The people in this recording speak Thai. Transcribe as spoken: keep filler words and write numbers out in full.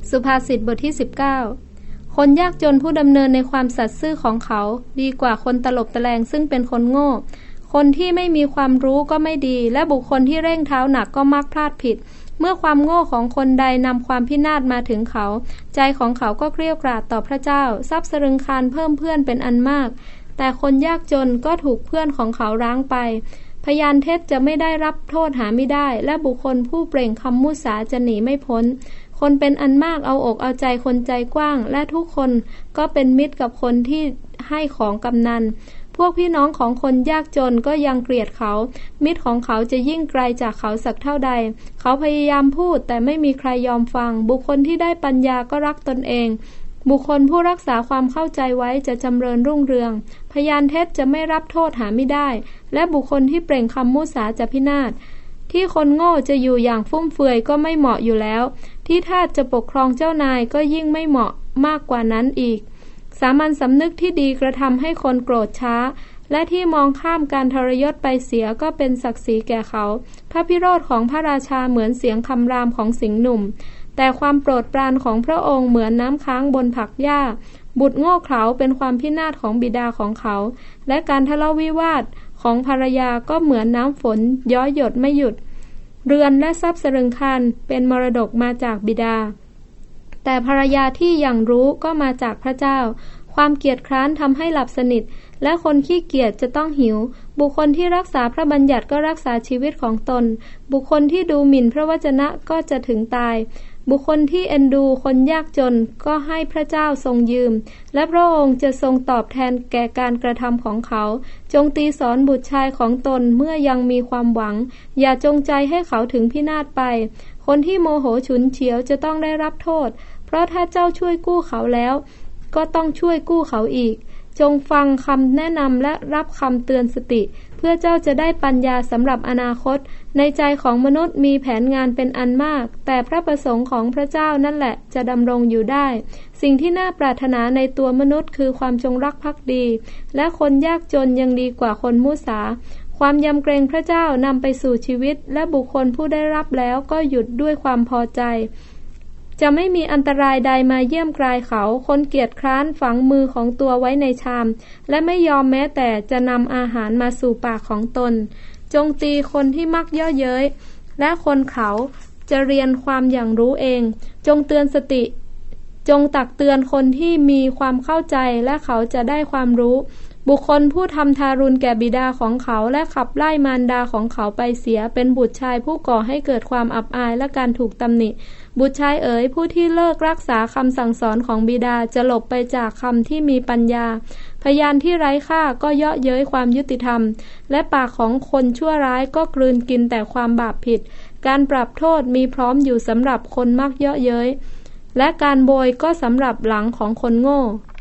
สุภาษิตบทที่สิบเก้าคนยากจนผู้ดำเนินในความสัตย์ซื่อของเขาดีกว่าคนตลบตะแลงซึ่งเป็นคนโง่คนที่ไม่มีความรู้ก็ไม่ดีและบุคคลที่เร่งเท้าหนักก็มักพลาดผิดเมื่อความโง่ของคนใดนำความพินาศมาถึงเขาใจของเขาก็เกรี้ยวกราดต่อพระเจ้าทรัพย์สรึงคารเพิ่มเพื่อนเป็นอันมากแต่คนยากจนก็ถูกเพื่อนของเขาร้างไปพยานเท็จจะไม่ได้รับโทษหาไม่ได้และบุคคลผู้เปล่งคำมุสาจะหนีไม่พ้นคนเป็นอันมากเอาอกเอาใจคนใจกว้างและทุกคนก็เป็นมิตรกับคนที่ให้ของกำนันพวกพี่น้องของคนยากจนก็ยังเกลียดเขามิตรของเขาจะยิ่งไกลจากเขาสักเท่าใดเขาพยายามพูดแต่ไม่มีใครยอมฟังบุคคลที่ได้ปัญญาก็รักตนเองบุคคลผู้รักษาความเข้าใจไว้จะจำเริญรุ่งเรืองพยานเท็จจะไม่รับโทษหาไม่ได้และบุคคลที่เปล่งคำมุสาจะพินาศที่คนโง่จะอยู่อย่างฟุ่มเฟือยก็ไม่เหมาะอยู่แล้วที่ทาสจะปกครองเจ้านายก็ยิ่งไม่เหมาะมากกว่านั้นอีกสามัญสำนึกที่ดีกระทำให้คนโกรธช้าและที่มองข้ามการทรยศไปเสียก็เป็นศักดิ์ศรีแก่เขาพระพิโรธของพระราชาเหมือนเสียงคำรามของสิงห์หนุ่มแต่ความโปรดปรานของพระองค์เหมือนน้ำค้างบนผักหญ้าบุตรโง่เขลาเป็นความพินาศของบิดาของเขาและการทะเลาะวิวาทของภรรยาก็เหมือนน้ำฝนย้อยหยดไม่หยุดเรือนและทรัพย์สรึงคารเป็นมรดกมาจากบิดาแต่ภรรยาที่ยังรู้ก็มาจากพระเจ้าความเกียจคร้านทำให้หลับสนิทและคนขี้เกียจจะต้องหิวบุคคลที่รักษาพระบัญญัติก็รักษาชีวิตของตนบุคคลที่ดูหมิ่นพระวจนะก็จะถึงตายบุคคลที่เอ็นดูคนยากจนก็ให้พระเจ้าทรงยืมและพระองค์จะทรงตอบแทนแก่การกระทำของเขาจงตีสอนบุตรชายของตนเมื่อยังมีความหวังอย่าจงใจให้เขาถึงพินาศไปคนที่โมโหฉุนเฉียวจะต้องได้รับโทษเพราะถ้าเจ้าช่วยกู้เขาแล้วก็ต้องช่วยกู้เขาอีกจงฟังคำแนะนำและรับคำเตือนสติเพื่อเจ้าจะได้ปัญญาสำหรับอนาคตในใจของมนุษย์มีแผนงานเป็นอันมากแต่พระประสงค์ของพระเจ้านั่นแหละจะดำรงอยู่ได้สิ่งที่น่าปรารถนาในตัวมนุษย์คือความจงรักภักดีและคนยากจนยังดีกว่าคนมุสาความยำเกรงพระเจ้านำไปสู่ชีวิตและบุคคลผู้ได้รับแล้วก็หยุดด้วยความพอใจจะไม่มีอันตรายใดมาเยี่ยมกรายเขาคนเกียจคร้านฝังมือของตัวไว้ในชามและไม่ยอมแม้แต่จะนำอาหารมาสู่ปากของตนจงตีคนที่มักเย่อเย้ยและคนเขาจะเรียนความอย่างรู้เองจงเตือนสติจงตักเตือนคนที่มีความเข้าใจและเขาจะได้ความรู้บุคคลผู้ทำทารุณแก่บิดาของเขาและขับไล่มารดาของเขาไปเสียเป็นบุตรชายผู้ก่อให้เกิดความอับอายและการถูกตำหนิบุตรชายเอ๋ยผู้ที่เลิกรักษาคำสั่งสอนของบิดาจะหลบไปจากคำที่มีปัญญาพยานที่ไร้ค่าก็เยาะเย้ยความยุติธรรมและปากของคนชั่วร้ายก็กลืนกินแต่ความบาปผิดการปรับโทษมีพร้อมอยู่สำหรับคนมักเยาะเย้ยและการโบยก็สำหรับหลังของคนโง่